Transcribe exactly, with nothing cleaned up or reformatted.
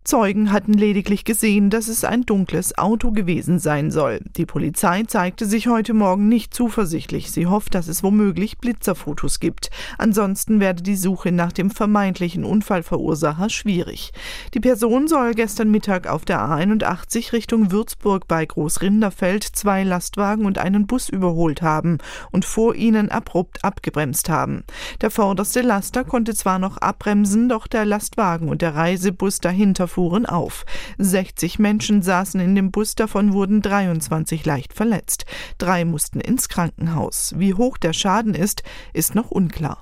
Zeugen hatten lediglich gesehen, dass es ein dunkles Auto gewesen sein soll. Die Polizei zeigte sich heute Morgen nicht zuversichtlich. Sie hofft, dass es womöglich Blitzerfotos gibt. Ansonsten werde die Suche nach dem vermeintlichen Unfallverursacher schwierig. Die Person soll gestern Mittag auf der A einundachtzig Richtung Würzburg bei Großrinderfeld zwei Lastwagen und einen Bus überholt haben und vor ihnen abrupt abgebremst haben. Der vorderste Laster konnte zwar noch abbremsen, doch der Lastwagen und der Reisebus dahinter fuhren auf. sechzig Menschen saßen in dem Bus, davon wurden dreiundzwanzig leicht verletzt. Drei mussten ins Krankenhaus. Wie hoch der Schaden ist, ist noch unklar.